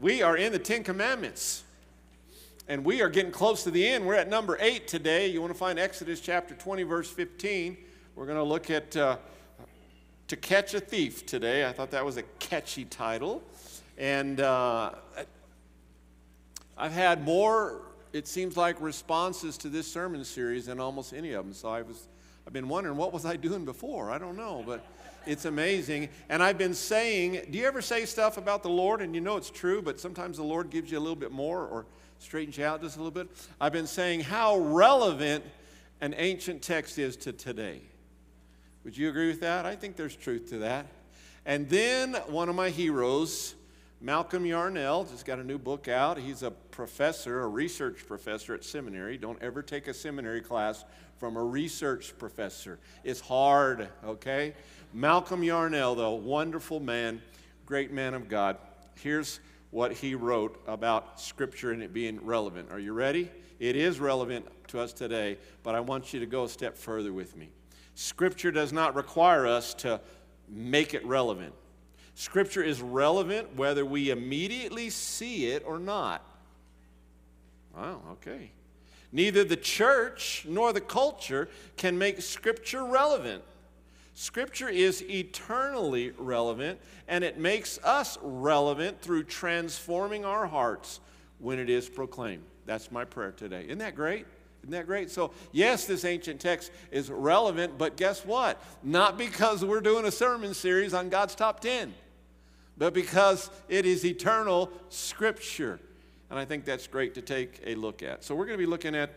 We are in the Ten Commandments, and we are getting close to the end. We're at number 8 today. You want to find Exodus chapter 20, verse 15. We're going to look at To Catch a Thief today. I thought that was a catchy title. And I've had more, it seems like, responses to this sermon series than almost any of them. So I've been wondering, what was I doing before? I don't know, but it's amazing. And I've been saying, do you ever say stuff about the Lord and you know it's true, but sometimes the Lord gives you a little bit more or straightens you out just a little bit? I've been saying how relevant an ancient text is to today. Would you agree with that? I think there's truth to that. And then one of my heroes, Malcolm Yarnell, just got a new book out. He's a professor, a research professor at seminary. Don't ever take a seminary class from a research professor. It's hard, okay? Malcolm Yarnell, though, wonderful man, great man of God. Here's what he wrote about Scripture and it being relevant. Are you ready? It is relevant to us today, but I want you to go a step further with me. Scripture does not require us to make it relevant. Scripture is relevant whether we immediately see it or not. Wow, okay. Neither the church nor the culture can make Scripture relevant. Scripture is eternally relevant, and it makes us relevant through transforming our hearts when it is proclaimed. That's my prayer today. Isn't that great? Isn't that great? So, yes, this ancient text is relevant, but guess what? Not because we're doing a sermon series on God's top 10, but because it is eternal Scripture. And I think that's great to take a look at. So we're going to be looking at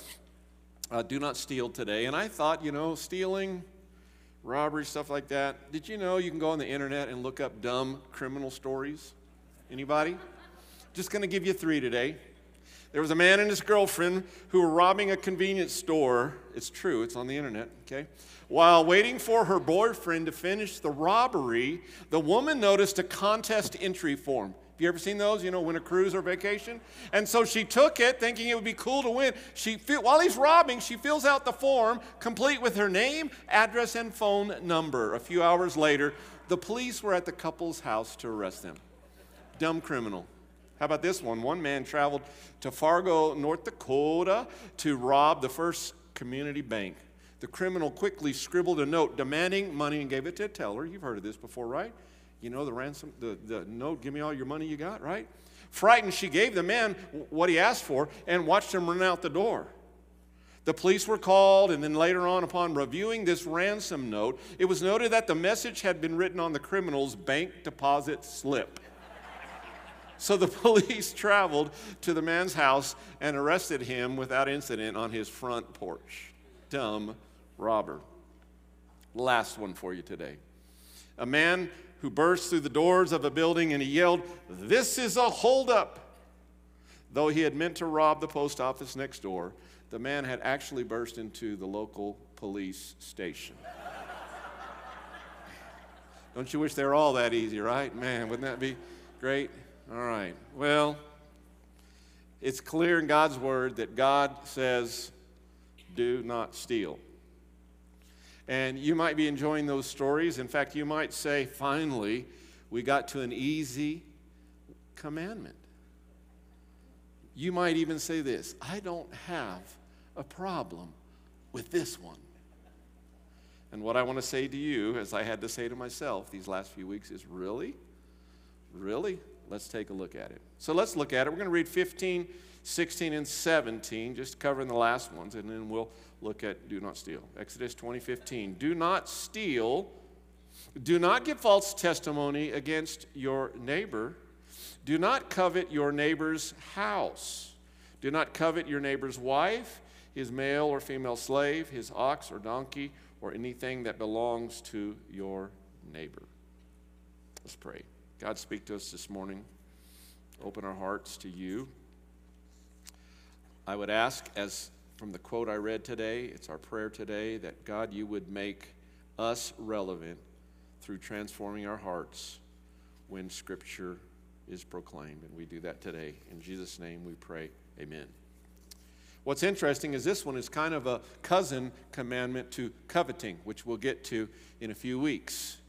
do not steal today. And I thought, stealing, robbery, stuff like that. Did you know you can go on the internet and look up dumb criminal stories? Anybody? Just going to give you 3 today. There was a man and his girlfriend who were robbing a convenience store. It's true, it's on the internet, okay? While waiting for her boyfriend to finish the robbery, the woman noticed a contest entry form. Have you ever seen those, win a cruise or vacation? And so she took it thinking it would be cool to win. While he's robbing, she fills out the form, complete with her name, address, and phone number. A few hours later, the police were at the couple's house to arrest them. Dumb criminal. How about this one? One man traveled to Fargo, North Dakota to rob the First Community Bank. The criminal quickly scribbled a note demanding money and gave it to a teller. You've heard of this before, right? The ransom, the note, give me all your money you got, right? Frightened, she gave the man what he asked for and watched him run out the door. The police were called, and then later on, upon reviewing this ransom note, it was noted that the message had been written on the criminal's bank deposit slip. So the police traveled to the man's house and arrested him without incident on his front porch. Dumb robber. Last one for you today. A man who burst through the doors of a building and he yelled, "This is a holdup." Though he had meant to rob the post office next door, the man had actually burst into the local police station. Don't you wish they were all that easy, right? Man, wouldn't that be great? All right. Well, it's clear in God's word that God says, do not steal. And you might be enjoying those stories. In fact, you might say, finally, we got to an easy commandment. You might even say this, I don't have a problem with this one. And what I want to say to you, as I had to say to myself these last few weeks, is really? Really? Let's take a look at it. So let's look at it. We're going to read 15, 16, and 17, just covering the last ones, and then we'll look at do not steal. Exodus 20:15. Do not steal. Do not give false testimony against your neighbor. Do not covet your neighbor's house. Do not covet your neighbor's wife, his male or female slave, his ox or donkey, or anything that belongs to your neighbor. Let's pray. God, speak to us this morning. Open our hearts to you. I would ask, as from the quote I read today, it's our prayer today, that God, you would make us relevant through transforming our hearts when Scripture is proclaimed. And we do that today. In Jesus' name we pray. Amen. What's interesting is this one is kind of a cousin commandment to coveting, which we'll get to in a few weeks.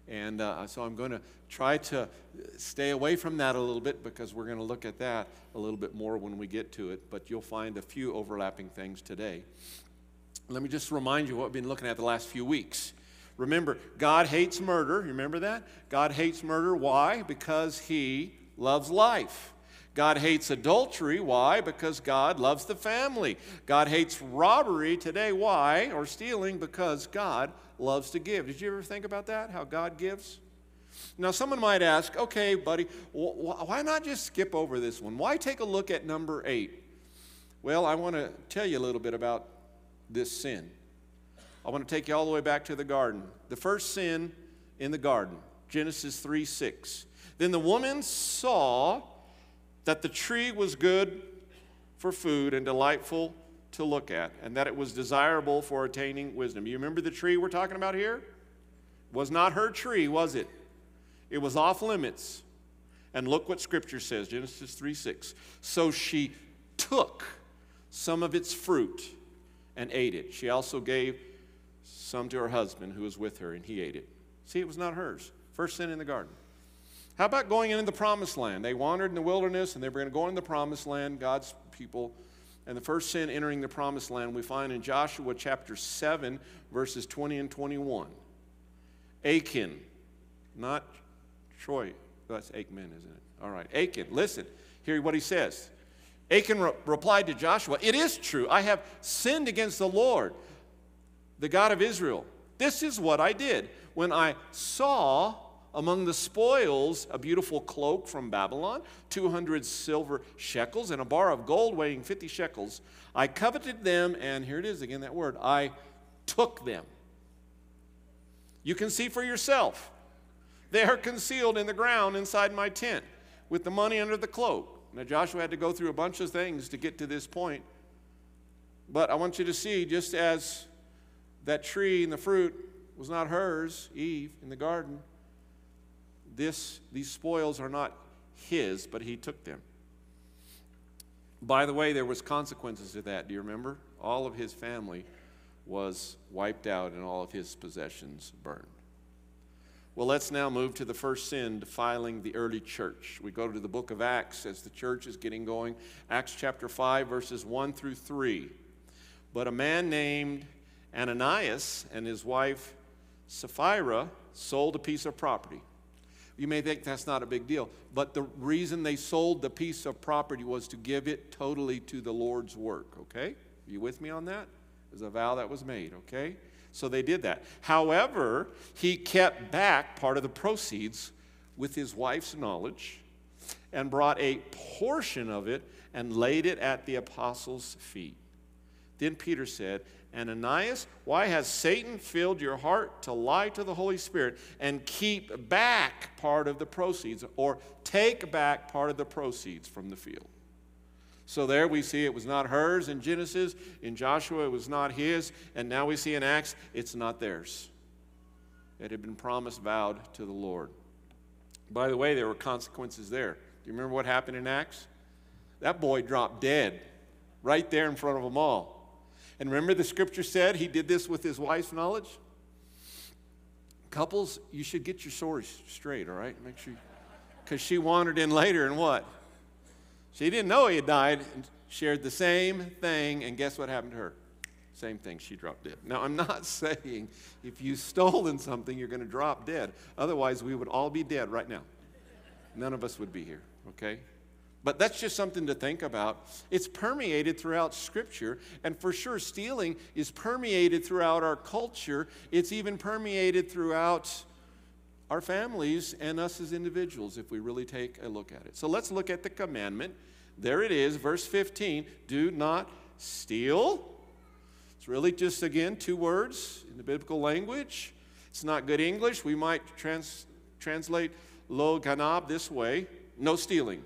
And so I'm going to try to stay away from that a little bit because we're going to look at that a little bit more when we get to it. But you'll find a few overlapping things today. Let me just remind you what we've been looking at the last few weeks. Remember, God hates murder. You remember that? God hates murder. Why? Because He loves life. God hates adultery. Why? Because God loves the family. God hates robbery today. Why? Or stealing, because God loves to give. Did you ever think about that? How God gives? Now, someone might ask, okay, buddy, why not just skip over this one? Why take a look at number 8? Well, I want to tell you a little bit about this sin. I want to take you all the way back to the garden. The first sin in the garden, Genesis 3:6. Then the woman saw that the tree was good for food and delightful to look at, and that it was desirable for attaining wisdom. You remember the tree we're talking about here? It was not her tree, was it? It was off limits. And look what Scripture says, Genesis 3:6. So she took some of its fruit and ate it. She also gave some to her husband who was with her, and he ate it. See, it was not hers. First sin in the garden. How about going into the promised land? They wandered in the wilderness, and they were going to go into the promised land, God's people. And the first sin entering the promised land we find in Joshua chapter 7, verses 20 and 21. Achan, not Troy. That's Aikman, isn't it? All right, Achan, listen. Hear what he says. Achan replied to Joshua, "It is true, I have sinned against the Lord, the God of Israel. This is what I did. When I saw among the spoils a beautiful cloak from Babylon, 200 silver shekels, and a bar of gold weighing 50 shekels, I coveted them," and here it is again, that word, "I took them." You can see for yourself. They are concealed in the ground inside my tent with the money under the cloak. Now, Joshua had to go through a bunch of things to get to this point. But I want you to see, just as that tree and the fruit was not hers, Eve, in the garden, these spoils are not his, but he took them. By the way, there was consequences to that. Do you remember? All of his family was wiped out and all of his possessions burned. Well, let's now move to the first sin, defiling the early church. We go to the book of Acts as the church is getting going. Acts chapter 5, verses 1 through 3. But a man named Ananias and his wife Sapphira sold a piece of property. You may think that's not a big deal, but the reason they sold the piece of property was to give it totally to the Lord's work, okay? Are you with me on that? It was a vow that was made, okay? So they did that. However, he kept back part of the proceeds with his wife's knowledge and brought a portion of it and laid it at the apostles' feet. Then Peter said, "Ananias, why has Satan filled your heart to lie to the Holy Spirit and keep back part of the proceeds, or take back part of the proceeds from the field?" So there we see it was not hers in Genesis. In Joshua, it was not his. And now we see in Acts, it's not theirs. It had been promised, vowed to the Lord. By the way, there were consequences there. Do you remember what happened in Acts? That boy dropped dead right there in front of them all. And remember the scripture said he did this with his wife's knowledge? Couples, you should get your stories straight, all right? Make sure, because she wandered in later and what? She didn't know he had died and shared the same thing, and guess what happened to her? Same thing, she dropped dead. Now, I'm not saying if you've stolen something, you're going to drop dead. Otherwise, we would all be dead right now. None of us would be here, okay? But that's just something to think about. It's permeated throughout Scripture, and for sure, stealing is permeated throughout our culture. It's even permeated throughout our families and us as individuals if we really take a look at it. So let's look at the commandment. There it is, verse 15, do not steal. It's really just, again, 2 words in the biblical language. It's not good English. We might translate lo ganab this way, no stealing.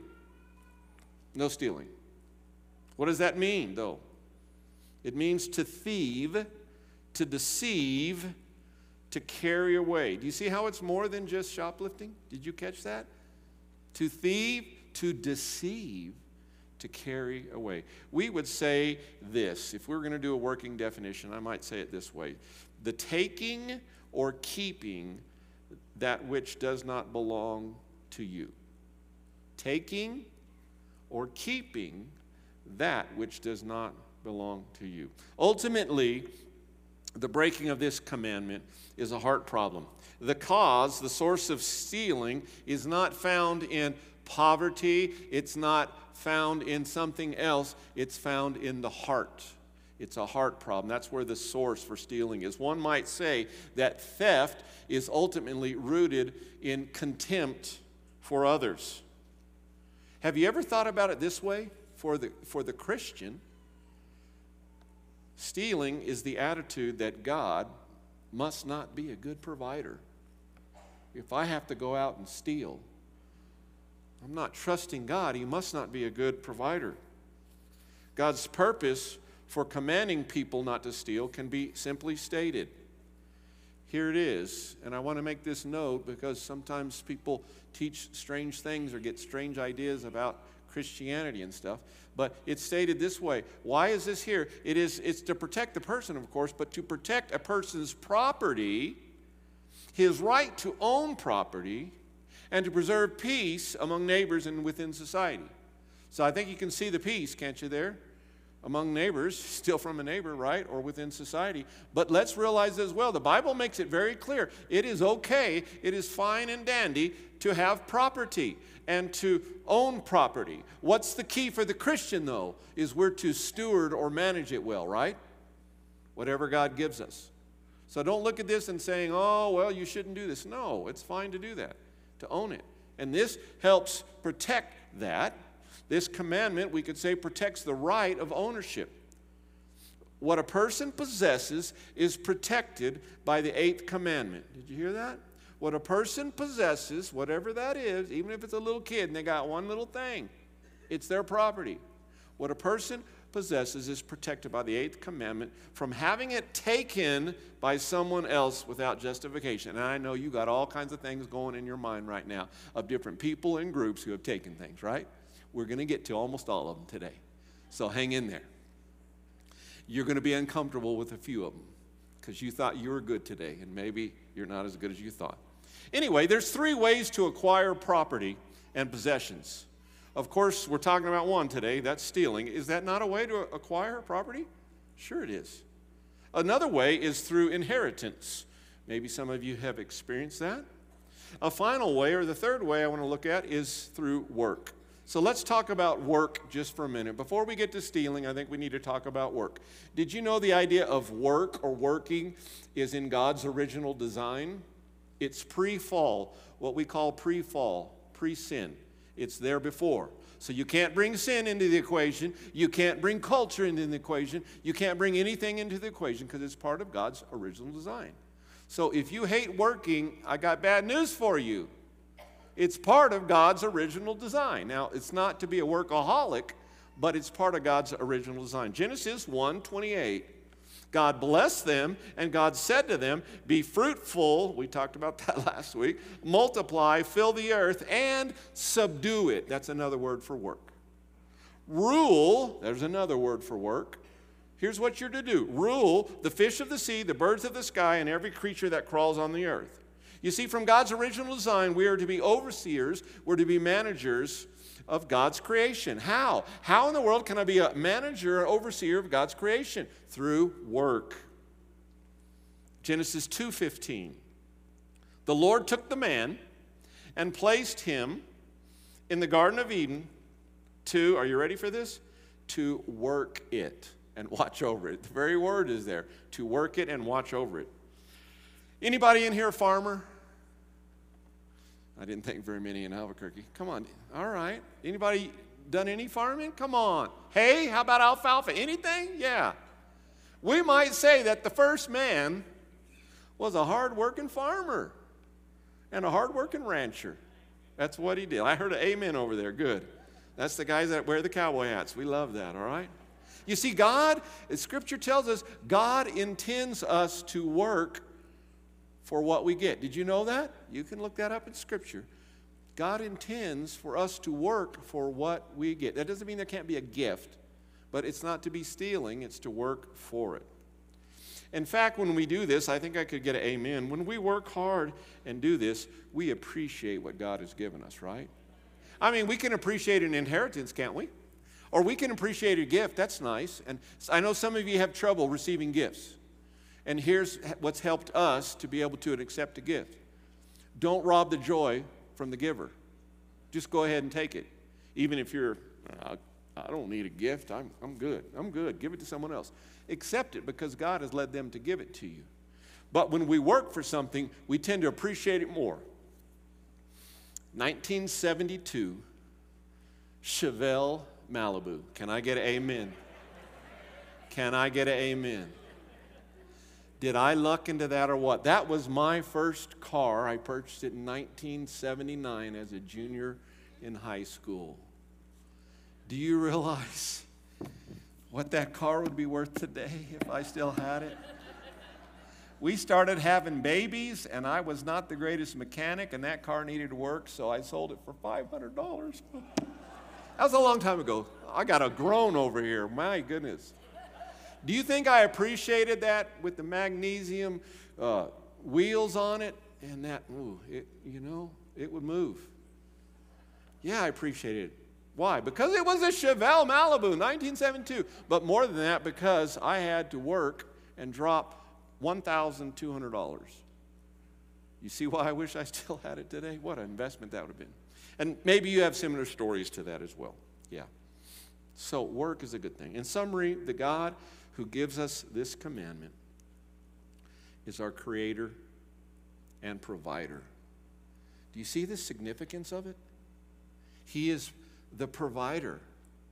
No stealing. What does that mean, though? It means to thieve, to deceive, to carry away. Do you see how it's more than just shoplifting? Did you catch that? To thieve, to deceive, to carry away. We would say this. If we were going to do a working definition, I might say it this way. The taking or keeping that which does not belong to you. Taking or keeping that which does not belong to you. Ultimately, the breaking of this commandment is a heart problem. The cause, the source of stealing, is not found in poverty. It's not found in something else. It's found in the heart. It's a heart problem. That's where the source for stealing is. One might say that theft is ultimately rooted in contempt for others. Have you ever thought about it this way? For the Christian, stealing is the attitude that God must not be a good provider. If I have to go out and steal, I'm not trusting God. He must not be a good provider. God's purpose for commanding people not to steal can be simply stated. Here it is, and I want to make this note because sometimes people teach strange things or get strange ideas about Christianity and stuff, but it's stated this way. Why is this here? It's to protect the person, of course, but to protect a person's property, his right to own property, and to preserve peace among neighbors and within society. So I think you can see the peace, can't you, there? Among neighbors, still from a neighbor, right? Or within society. But let's realize as well, the Bible makes it very clear. It is okay, it is fine and dandy to have property and to own property. What's the key for the Christian, though, is we're to steward or manage it well, right? Whatever God gives us. So don't look at this and saying, oh, well, you shouldn't do this. No, it's fine to do that, to own it. And this helps protect that. This commandment, we could say, protects the right of ownership. What a person possesses is protected by the 8th commandment. Did you hear that? What a person possesses, whatever that is, even if it's a little kid and they got one little thing, it's their property. What a person possesses is protected by the 8th commandment from having it taken by someone else without justification. And I know you got all kinds of things going in your mind right now of different people and groups who have taken things, right? We're going to get to almost all of them today. So hang in there. You're going to be uncomfortable with a few of them because you thought you were good today, and maybe you're not as good as you thought. Anyway, there's 3 ways to acquire property and possessions. Of course, we're talking about one today. That's stealing. Is that not a way to acquire property? Sure it is. Another way is through inheritance. Maybe some of you have experienced that. A final way, or the third way I want to look at, is through work. So let's talk about work just for a minute. Before we get to stealing, I think we need to talk about work. Did you know the idea of work or working is in God's original design? It's pre-fall, what we call pre-fall, pre-sin. It's there before. So you can't bring sin into the equation. You can't bring culture into the equation. You can't bring anything into the equation because it's part of God's original design. So if you hate working, I got bad news for you. It's part of God's original design. Now, it's not to be a workaholic, but it's part of God's original design. Genesis 1:28. God blessed them, and God said to them, be fruitful, we talked about that last week, multiply, fill the earth, and subdue it. That's another word for work. Rule, there's another word for work. Here's what you're to do. Rule the fish of the sea, the birds of the sky, and every creature that crawls on the earth. You see, from God's original design, we are to be overseers, we're to be managers of God's creation. How? How in the world can I be a manager or overseer of God's creation? Through work. Genesis 2:15. The Lord took the man and placed him in the Garden of Eden to, are you ready for this? To work it and watch over it. The very word is there, to work it and watch over it. Anybody in here a farmer? I didn't think very many in Albuquerque. Come on. All right. Anybody done any farming? Come on. Hey, how about alfalfa? Anything? Yeah. We might say that the first man was a hard-working farmer and a hard-working rancher. That's what he did. I heard an amen over there. Good. That's the guys that wear the cowboy hats. We love that, all right? You see, God, as Scripture tells us, God intends us to work for what we get. Did you know that? You can look that up in Scripture. God intends for us to work for what we get. That doesn't mean there can't be a gift, but it's not to be stealing, it's to work for it. In fact, when we do this, I think I could get an amen. When we work hard and do this, we appreciate what God has given us, right? I mean, we can appreciate an inheritance, can't we? Or we can appreciate a gift. That's nice. And I know some of you have trouble receiving gifts. And here's what's helped us to be able to accept a gift. Don't rob the joy from the giver. Just go ahead and take it. Even if you're, I don't need a gift. I'm good. I'm good. Give it to someone else. Accept it because God has led them to give it to you. But when we work for something, we tend to appreciate it more. 1972, Chevelle Malibu. Can I get an amen? Can I get an amen? Did I luck into that or what? That was my first car. I purchased it in 1979 as a junior in high school. Do you realize what that car would be worth today if I still had it? We started having babies, and I was not the greatest mechanic, and that car needed work, so I sold it for $500. That was a long time ago. I got a groan over here. My goodness. Do you think I appreciated that with the magnesium wheels on it? And that, it would move. Yeah, I appreciated it. Why? Because it was a Chevelle Malibu, 1972. But more than that, because I had to work and drop $1,200. You see why I wish I still had it today? What an investment that would have been. And maybe you have similar stories to that as well. Yeah. So work is a good thing. In summary, the God who gives us this commandment is our creator and provider. Do you see the significance of it? He is the provider.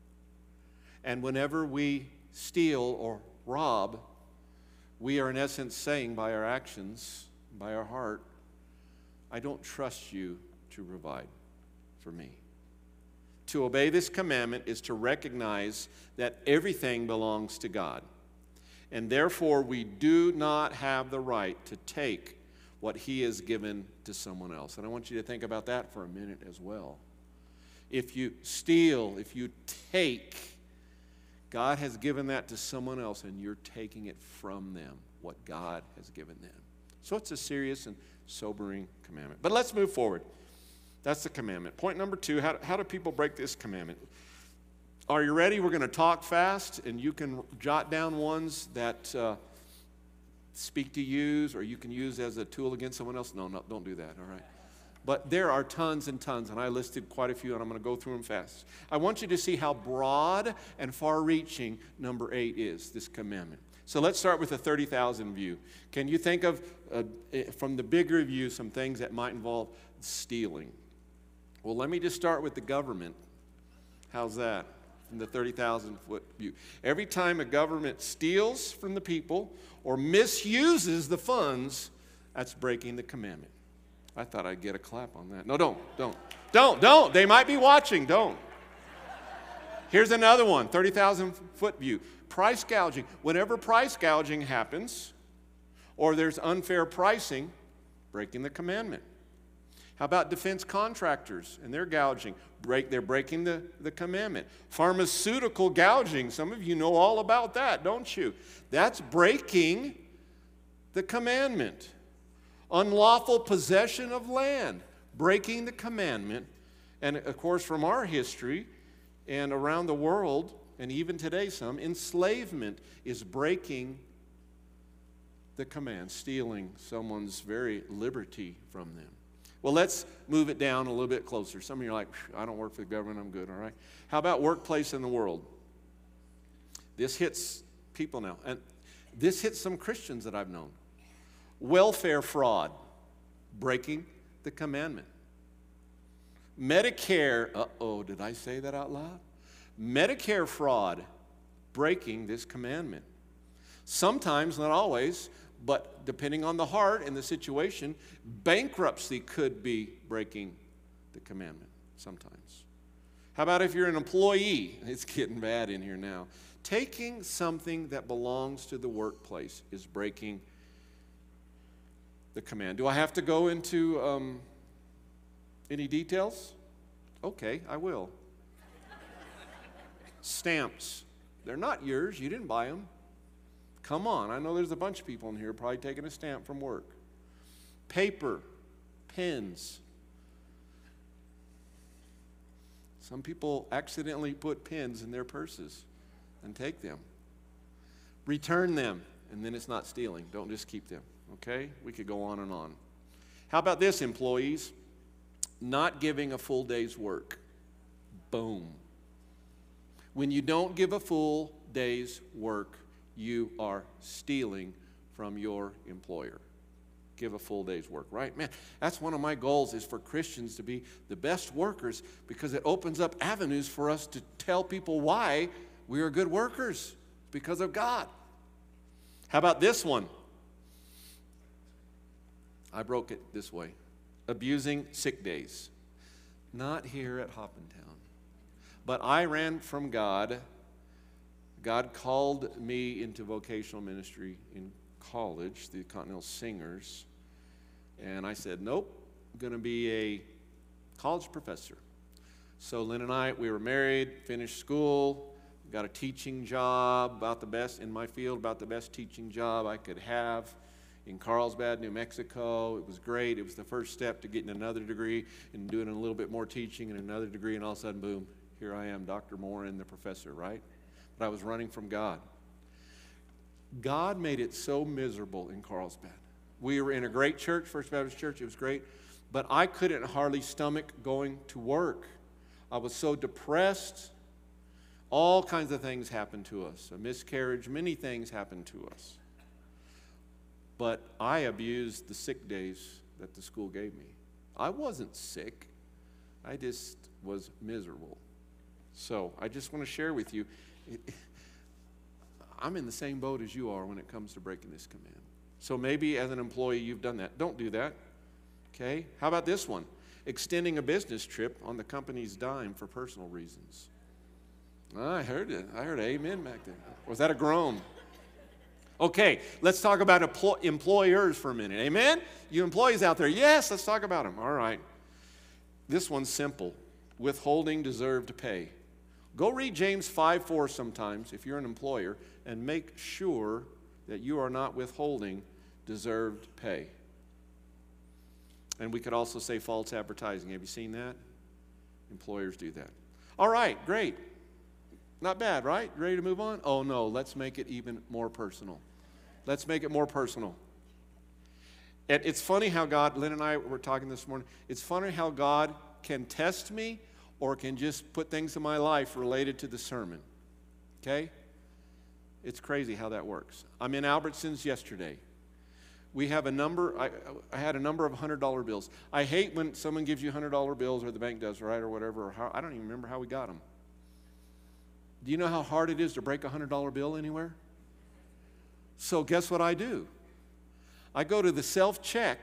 And whenever we steal or rob, we are in essence saying by our actions, by our heart, I don't trust you to provide for me. To obey this commandment is to recognize that everything belongs to God. And therefore, we do not have the right to take what He has given to someone else. And I want you to think about that for a minute as well. If you steal, if you take, God has given that to someone else, and you're taking it from them, what God has given them. So it's a serious and sobering commandment. But let's move forward. That's the commandment. Point number 2, how do people break this commandment? Are you ready? We're going to talk fast, and you can jot down ones that speak to you, or you can use as a tool against someone else. No, don't do that, all right? But there are tons and tons, and I listed quite a few, and I'm going to go through them fast. I want you to see how broad and far-reaching number 8 is, this commandment. So let's start with the 30,000 view. Can you think of, from the bigger view, some things that might involve stealing? Well, let me just start with the government. How's that? From the 30,000-foot view. Every time a government steals from the people or misuses the funds, that's breaking the commandment. I thought I'd get a clap on that. No, don't. They might be watching. Don't. Here's another one, 30,000-foot view. Price gouging. Whenever price gouging happens or there's unfair pricing, breaking the commandment. How about defense contractors and their gouging? They're breaking the commandment. Pharmaceutical gouging. Some of you know all about that, don't you? That's breaking the commandment. Unlawful possession of land, breaking the commandment. And of course, from our history and around the world, and even today some, enslavement is breaking the command, stealing someone's very liberty from them. Well, let's move it down a little bit closer. Some of you are like, I don't work for the government, I'm good, all right? How about workplace in the world? This hits people now, and this hits some Christians that I've known. Welfare fraud, breaking the commandment. Medicare, did I say that out loud? Medicare fraud, breaking this commandment. Sometimes, not always, but depending on the heart and the situation, bankruptcy could be breaking the commandment sometimes. How about if you're an employee? It's getting bad in here now. Taking something that belongs to the workplace is breaking the command. Do I have to go into any details? Okay, I will. Stamps. They're not yours. You didn't buy them. Come on, I know there's a bunch of people in here probably taking a stamp from work. Paper, pens. Some people accidentally put pens in their purses and take them. Return them, and then it's not stealing. Don't just keep them, okay? We could go on and on. How about this, employees? Not giving a full day's work. Boom. When you don't give a full day's work, you are stealing from your employer. Give a full day's work, right? Man, that's one of my goals, is for Christians to be the best workers, because it opens up avenues for us to tell people why we are good workers, because of God. How about this one? I broke it this way. Abusing sick days. Not here at Hoppentown. But I ran from God. God called me into vocational ministry in college, the Continental Singers. And I said, nope, I'm going to be a college professor. So Lynn and I, we were married, finished school, got a teaching job, about the best in my field, about the best teaching job I could have in Carlsbad, New Mexico. It was great. It was the first step to getting another degree and doing a little bit more teaching and another degree, and all of a sudden, boom, here I am, Dr. Morin, the professor, right? But I was running from God. God made it so miserable in Carlsbad. We were in a great church, First Baptist Church. It was great. But I couldn't hardly stomach going to work. I was so depressed. All kinds of things happened to us. A miscarriage, many things happened to us. But I abused the sick days that the school gave me. I wasn't sick. I just was miserable. So I just want to share with you, I'm in the same boat as you are when it comes to breaking this command. So maybe as an employee you've done that. Don't do that. Okay? How about this one? Extending a business trip on the company's dime for personal reasons. I heard it. I heard amen back there. Was that a groan? Okay, let's talk about employers for a minute. Amen? You employees out there, yes, let's talk about them. All right. This one's simple. Withholding deserved pay. Go read James 5:4 sometimes if you're an employer, and make sure that you are not withholding deserved pay. And we could also say false advertising. Have you seen that? Employers do that. All right, great. Not bad, right? Ready to move on? Oh no, let's make it even more personal. Let's make it more personal. And it's funny how God, Lynn and I were talking this morning, it's funny how God can test me or can just put things in my life related to the sermon. Okay? It's crazy how that works. I'm in Albertsons yesterday. We have a number, I had a number of $100 bills. I hate when someone gives you $100 bills, or the bank does, right, or whatever, or how, I don't even remember how we got them. Do you know how hard it is to break a $100 bill anywhere? So guess what I do? I go to the self-checkout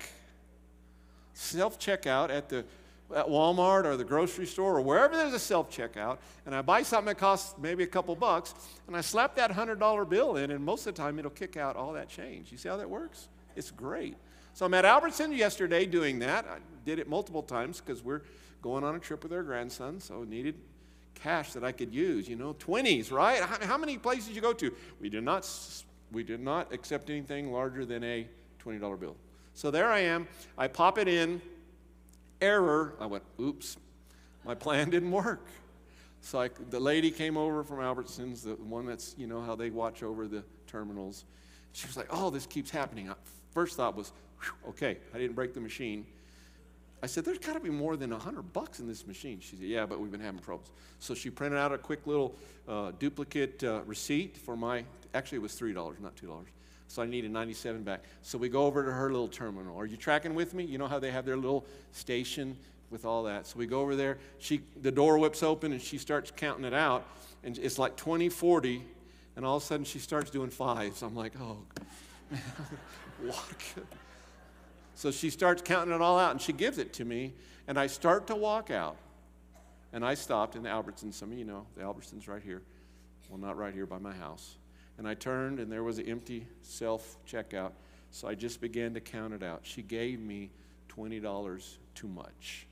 at Walmart or the grocery store or wherever there's a self-checkout, and I buy something that costs maybe a couple bucks, and I slap that $100 bill in, and most of the time it'll kick out all that change. You see how that works? It's great. So I'm at Albertson yesterday doing that. I did it multiple times because we're going on a trip with our grandson, so needed cash that I could use, 20s, right? How many places did you go to? We did not accept anything larger than a $20 bill. So there I am. I pop it in. Error. I went, oops, my plan didn't work. So the lady came over from Albertsons, the one that's, how they watch over the terminals. She was like, oh, this keeps happening. First thought was, okay, I didn't break the machine. I said, there's got to be more than $100 in this machine. She said, yeah, but we've been having problems. So she printed out a quick little duplicate receipt for actually it was $3, not $2. So I needed 97 back. So we go over to her little terminal. Are you tracking with me? You know how they have their little station with all that. So we go over there. The door whips open and she starts counting it out. And it's like 20, 40. And all of a sudden she starts doing fives. I'm like, oh, man, what? So she starts counting it all out, and she gives it to me, and I start to walk out. And I stopped in the Albertsons. Some of you know, the Albertsons right here. Well, not right here by my house. And I turned, and there was an empty self-checkout. So I just began to count it out. She gave me $20 too much.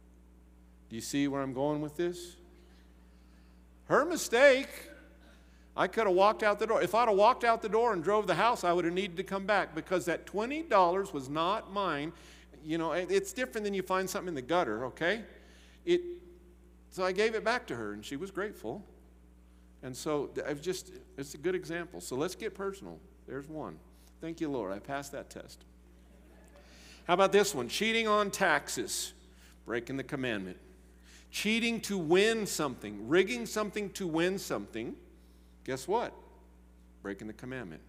Do you see where I'm going with this? Her mistake. I could have walked out the door. If I'd have walked out the door and drove the house, I would have needed to come back because that $20 was not mine. You know, it's different than you find something in the gutter, okay? So I gave it back to her, and she was grateful. And so it's a good example. So let's get personal. There's one. Thank you, Lord. I passed that test. How about this one? Cheating on taxes, breaking the commandment. Cheating to win something, rigging something to win something. Guess what? Breaking the commandment.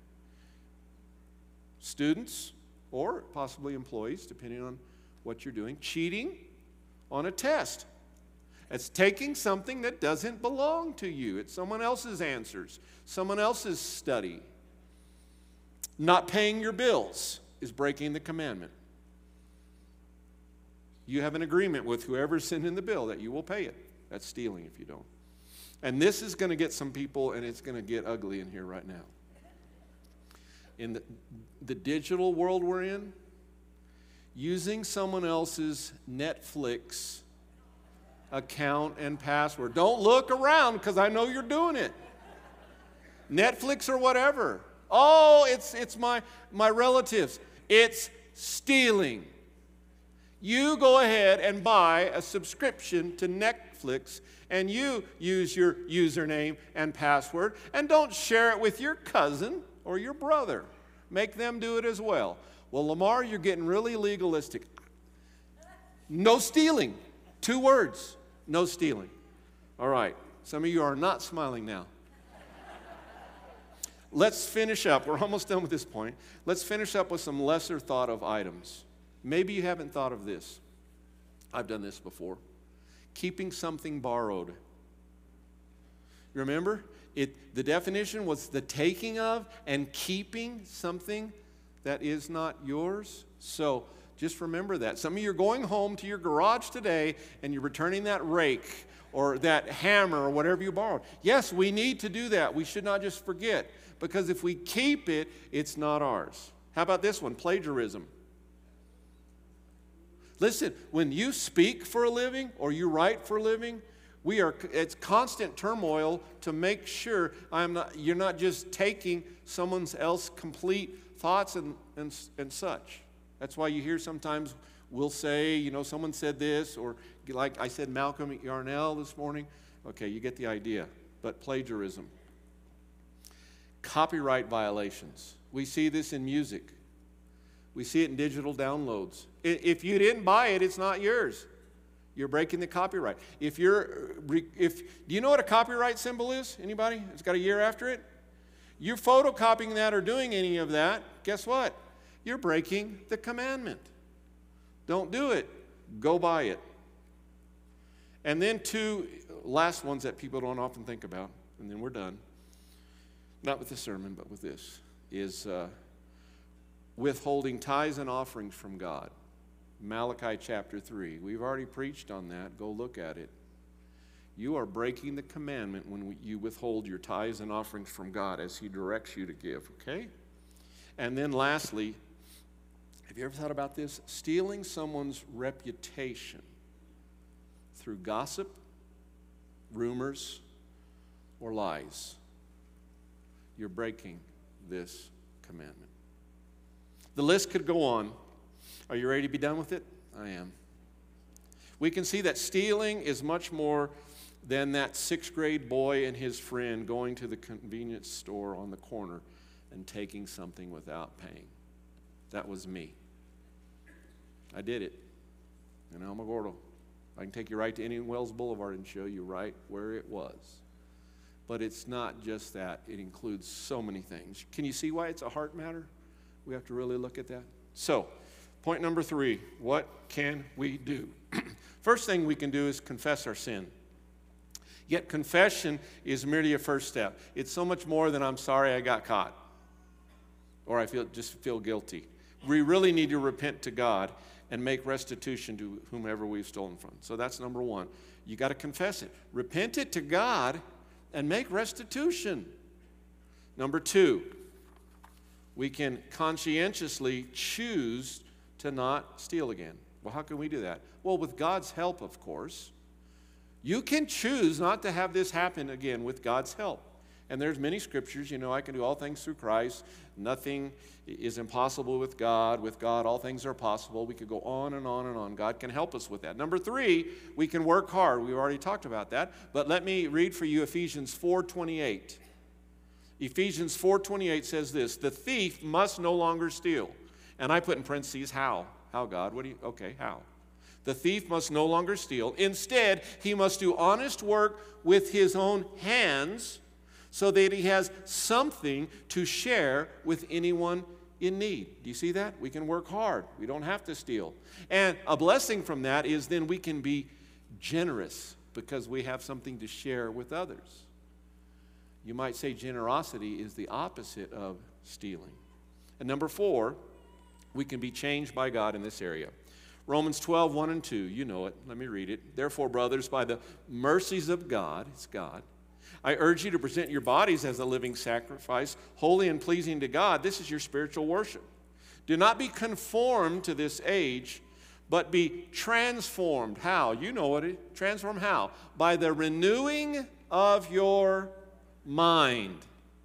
Students, or possibly employees, depending on what you're doing, cheating on a test. It's taking something that doesn't belong to you. It's someone else's answers, someone else's study. Not paying your bills is breaking the commandment. You have an agreement with whoever's sending the bill that you will pay it. That's stealing if you don't. And this is going to get some people, and it's going to get ugly in here right now. In the digital world we're in, using someone else's Netflix account and password. Don't look around because I know you're doing it. Netflix or whatever. Oh, it's my relatives. It's stealing. You go ahead and buy a subscription to Netflix, and you use your username and password, and don't share it with your cousin or your brother. Make them do it as well. Well, Lamar, you're getting really legalistic. No stealing. 2 words. No stealing. All right. Some of you are not smiling now. Let's finish up. We're almost done with this point. Let's finish up with some lesser thought of items. Maybe you haven't thought of this. I've done this before. Keeping something borrowed. Remember? The definition was the taking of and keeping something that is not yours. So just remember that. Some of you are going home to your garage today and you're returning that rake or that hammer or whatever you borrowed. Yes, we need to do that. We should not just forget, because if we keep it, it's not ours. How about this one? Plagiarism. Listen, when you speak for a living or you write for a living, it's constant turmoil to make sure you're not just taking someone else's complete thoughts and such. That's why you hear sometimes we'll say, someone said this, or like I said Malcolm Yarnell this morning. Okay, you get the idea. But plagiarism. Copyright violations. We see this in music. We see it in digital downloads. If you didn't buy it, it's not yours. You're breaking the copyright. Do you know what a copyright symbol is? Anybody? It's got a year after it. You're photocopying that or doing any of that, guess what? You're breaking the commandment. Don't do it. Go buy it. And then 2 last ones that people don't often think about, and then we're done. Not with the sermon, but with this, is withholding tithes and offerings from God. Malachi chapter 3. We've already preached on that. Go look at it. You are breaking the commandment when you withhold your tithes and offerings from God as He directs you to give, okay? And then lastly, have you ever thought about this? Stealing someone's reputation through gossip, rumors, or lies. You're breaking this commandment. The list could go on. Are you ready to be done with it? I am. We can see that stealing is much more than that 6th grade boy and his friend going to the convenience store on the corner and taking something without paying. That was me. I did it in Alamogordo. I can take you right to Indian Wells Boulevard and show you right where it was. But it's not just that. It includes so many things. Can you see why it's a heart matter? We have to really look at that. So, point number 3, what can we do? First thing we can do is confess our sin. Yet confession is merely a first step. It's so much more than I'm sorry I got caught or I just feel guilty. We really need to repent to God and make restitution to whomever we've stolen from. So that's number 1. You got to confess it. Repent it to God and make restitution. Number 2, we can conscientiously choose to not steal again. Well, how can we do that? Well, with God's help, of course. You can choose not to have this happen again with God's help. And there's many scriptures, I can do all things through Christ. Nothing is impossible with God. With God, all things are possible. We could go on and on and on. God can help us with that. Number 3, we can work hard. We've already talked about that. But let me read for you Ephesians 4:28. Ephesians 4:28 says this, the thief must no longer steal. And I put in parentheses, how? How, God? Okay, how? The thief must no longer steal. Instead, he must do honest work with his own hands, so that he has something to share with anyone in need. Do you see that? We can work hard. We don't have to steal. And a blessing from that is then we can be generous because we have something to share with others. You might say generosity is the opposite of stealing. And number 4, we can be changed by God in this area. Romans 12:1 and 2, you know it. Let me read it. Therefore, brothers, by the mercies of God, it's God, I urge you to present your bodies as a living sacrifice, holy and pleasing to God. This is your spiritual worship. Do not be conformed to this age, but be transformed. How? You know it. Transform how? By the renewing of your mind.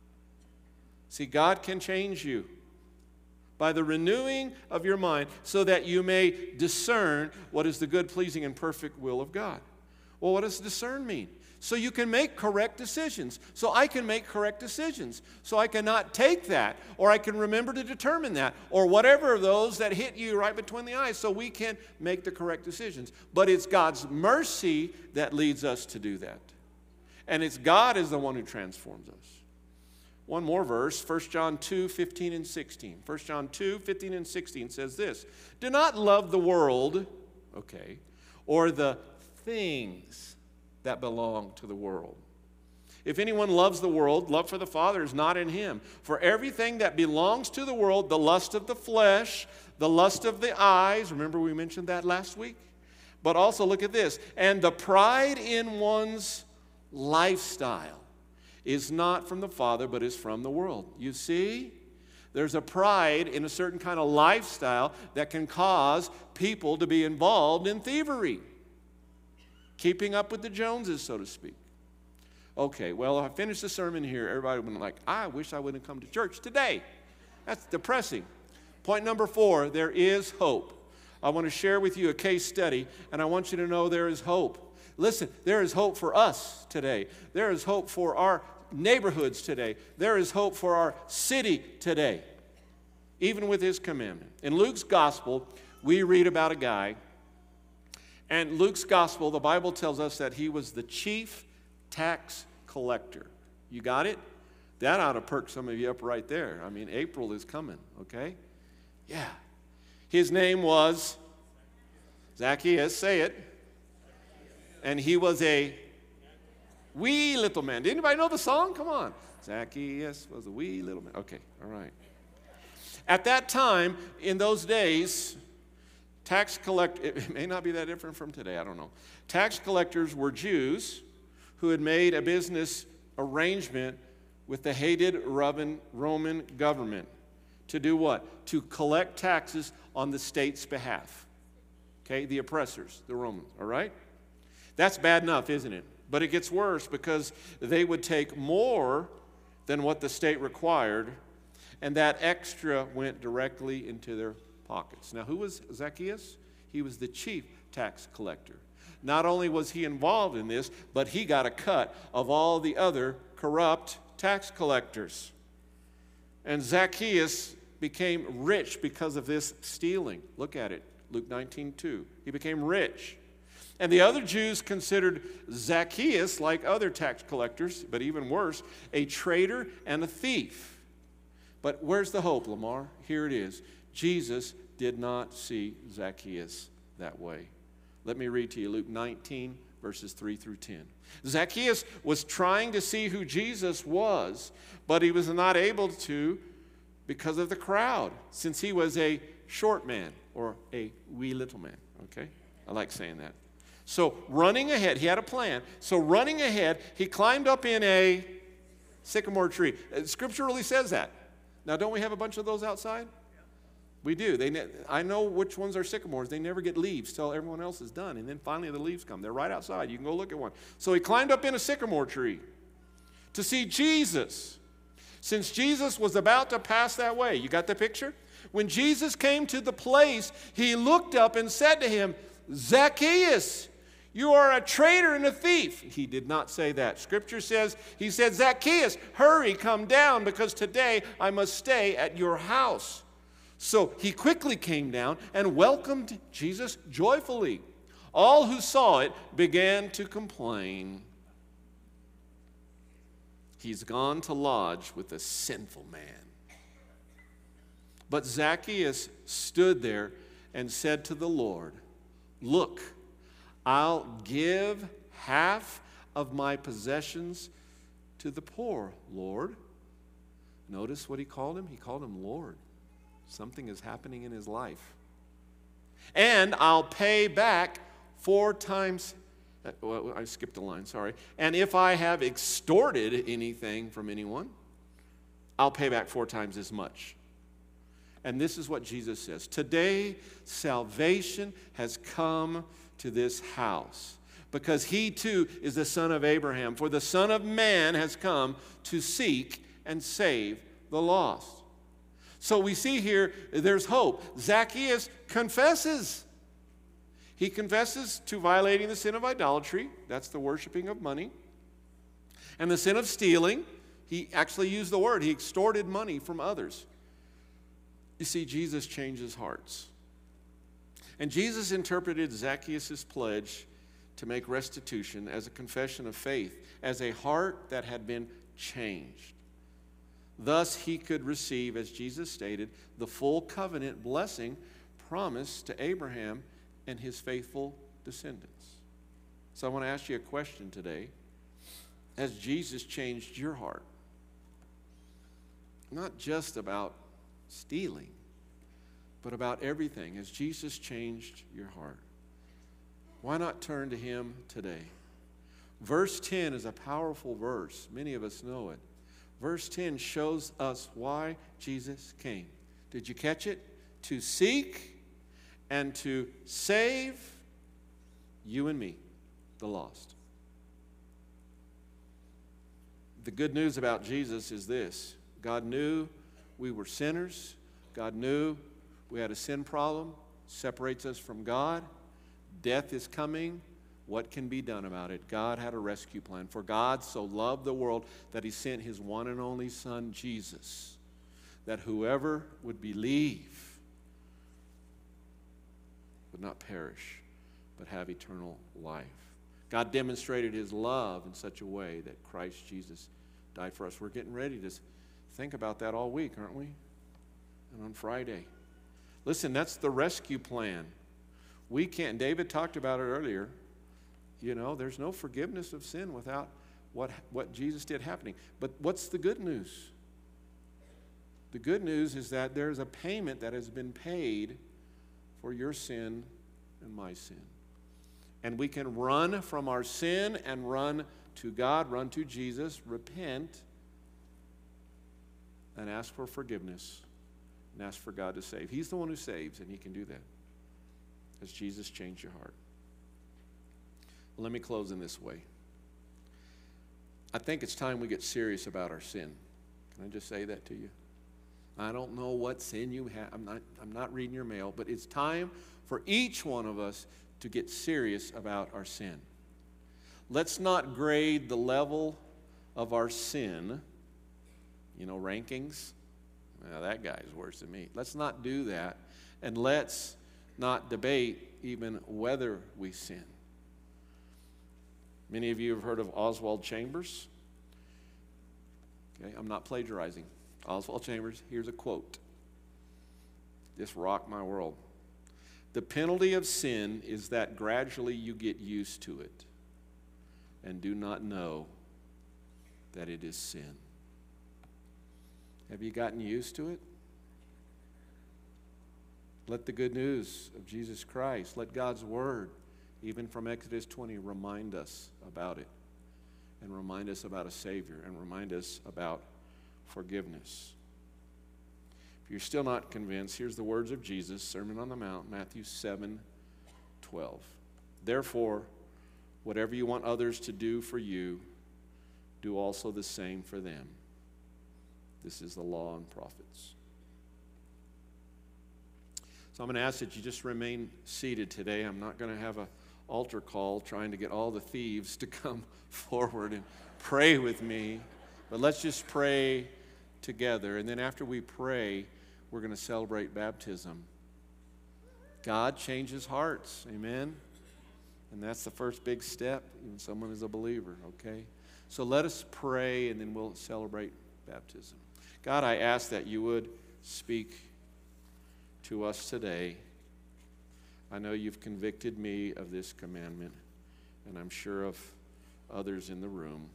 See, God can change you by the renewing of your mind so that you may discern what is the good, pleasing, and perfect will of God. Well, what does discern mean? So you can make correct decisions. So I can make correct decisions. So I cannot take that, or I can remember to determine that, or whatever of those that hit you right between the eyes, so we can make the correct decisions. But it's God's mercy that leads us to do that. And it's God is the one who transforms us. One more verse, 1 John 2:15 and 16. 1 John 2:15 and 16 says this, do not love the world, okay, or the things that belong to the world. If anyone loves the world, love for the Father is not in him. For everything that belongs to the world, the lust of the flesh, the lust of the eyes, remember we mentioned that last week? But also look at this, and the pride in one's lifestyle is not from the Father, but is from the world. You see? There's a pride in a certain kind of lifestyle that can cause people to be involved in thievery. Keeping up with the Joneses, so to speak. Okay, well, I finished the sermon here. Everybody would be like, I wish I wouldn't come to church today. That's depressing. Point number 4, there is hope. I want to share with you a case study, and I want you to know there is hope. Listen, there is hope for us today. There is hope for our neighborhoods today. There is hope for our city today, even with his commandment. In Luke's gospel, we read about a guy. And Luke's gospel, the Bible tells us that he was the chief tax collector. You got it? That ought to perk some of you up right there. I mean, April is coming, okay? Yeah. His name was Zacchaeus, say it. And he was a wee little man. Did anybody know the song? Come on. Zacchaeus was a wee little man. Okay, all right. At that time, in those days, it may not be that different from today, I don't know. Tax collectors were Jews who had made a business arrangement with the hated Roman government to do what? To collect taxes on the state's behalf. Okay, the oppressors, the Romans, all right? That's bad enough, isn't it? But it gets worse because they would take more than what the state required, and that extra went directly into their pockets. Now, who was Zacchaeus? He was the chief tax collector. Not only was he involved in this, but he got a cut of all the other corrupt tax collectors. And Zacchaeus became rich because of this stealing. Look at it, Luke 19:2. He became rich. And the other Jews considered Zacchaeus, like other tax collectors, but even worse, a traitor and a thief. But where's the hope, Lamar? Here it is. Jesus did not see Zacchaeus that way. Let me read to you Luke 19, verses 3 through 10. Zacchaeus was trying to see who Jesus was, but he was not able to because of the crowd, since he was a short man or a wee little man. Okay? I like saying that. So running ahead, he had a plan. So running ahead, he climbed up in a sycamore tree. Scripture really says that. Now, don't we have a bunch of those outside? We do. I know which ones are sycamores. They never get leaves till everyone else is done. And then finally the leaves come. They're right outside. You can go look at one. So he climbed up in a sycamore tree to see Jesus. Since Jesus was about to pass that way, you got the picture? When Jesus came to the place, he looked up and said to him, Zacchaeus, you are a traitor and a thief. He did not say that. Scripture says, he said, Zacchaeus, hurry, come down, because today I must stay at your house. So he quickly came down and welcomed Jesus joyfully. All who saw it began to complain. He's gone to lodge with a sinful man. But Zacchaeus stood there and said to the Lord, look, I'll give half of my possessions to the poor, Lord. Notice what he called him? He called him Lord. Something is happening in his life. And I'll pay back 4 times. Well, I skipped a line, sorry. And if I have extorted anything from anyone, I'll pay back 4 times as much. And this is what Jesus says. Today, salvation has come to this house, because he too is the son of Abraham. For the Son of Man has come to seek and save the lost. So we see here, there's hope. Zacchaeus confesses. He confesses to violating the sin of idolatry. That's the worshiping of money. And the sin of stealing. He actually used the word. He extorted money from others. You see, Jesus changes hearts. And Jesus interpreted Zacchaeus' pledge to make restitution as a confession of faith, as a heart that had been changed. Thus, he could receive, as Jesus stated, the full covenant blessing promised to Abraham and his faithful descendants. So I want to ask you a question today. Has Jesus changed your heart? Not just about stealing, but about everything. Has Jesus changed your heart? Why not turn to him today? Verse 10 is a powerful verse. Many of us know it. Verse 10 shows us why Jesus came. Did you catch it? To seek and to save you and me, the lost. The good news about Jesus is this. God knew we were sinners. God knew we had a sin problem, separates us from God. Death is coming. What can be done about it? God had a rescue plan. For God so loved the world that he sent his one and only Son, Jesus, that whoever would believe would not perish, but have eternal life. God demonstrated his love in such a way that Christ Jesus died for us. We're getting ready to think about that all week, aren't we? And on Friday. Listen, that's the rescue plan. We can't, David talked about it earlier. You know, there's no forgiveness of sin without what Jesus did happening. But what's the good news? The good news is that there's a payment that has been paid for your sin and my sin. And we can run from our sin and run to God, run to Jesus, repent, and ask for forgiveness, and ask for God to save. He's the one who saves, and he can do that. Has Jesus changed your heart? Well, let me close in this way. I think it's time we get serious about our sin. Can I just say that to you? I don't know what sin you have. I'm not reading your mail, but it's time for each one of us to get serious about our sin. Let's not grade the level of our sin, rankings. Well, that guy's worse than me. Let's not do that, and let's not debate even whether we sin. Many of you have heard of Oswald Chambers. Okay, I'm not plagiarizing. Oswald Chambers, here's a quote. This rocked my world. The penalty of sin is that gradually you get used to it and do not know that it is sin. Have you gotten used to it? Let the good news of Jesus Christ, let God's word, even from Exodus 20, remind us about it, and remind us about a Savior, and remind us about forgiveness. If you're still not convinced, here's the words of Jesus, Sermon on the Mount, Matthew 7:12. Therefore, whatever you want others to do for you, do do also the same for them. This is the law and prophets. So I'm going to ask that you just remain seated today. I'm not going to have an altar call trying to get all the thieves to come forward and pray with me. But let's just pray together. And then after we pray, we're going to celebrate baptism. God changes hearts. Amen? And that's the first big step, even someone is a believer, okay? So let us pray, and then we'll celebrate baptism. God, I ask that you would speak to us today. I know you've convicted me of this commandment, and I'm sure of others in the room.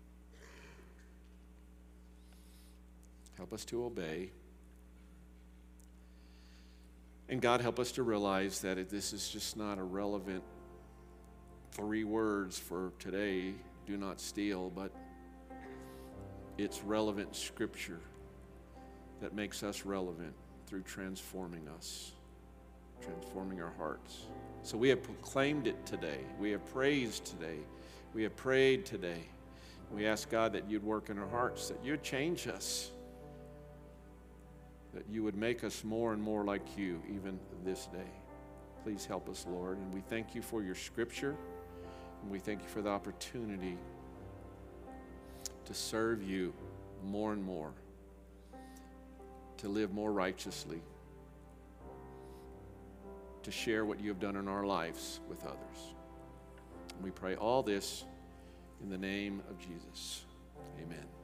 Help us to obey. And God, help us to realize that this is just not a relevant 3 words for today, do not steal, but it's relevant scripture that makes us relevant through transforming us, transforming our hearts. So we have proclaimed it today. We have praised today. We have prayed today. We ask God that you'd work in our hearts, that you'd change us, that you would make us more and more like you even this day. Please help us, Lord. And we thank you for your scripture, and we thank you for the opportunity to serve you more and more, to live more righteously, to share what you have done in our lives with others. And we pray all this in the name of Jesus. Amen.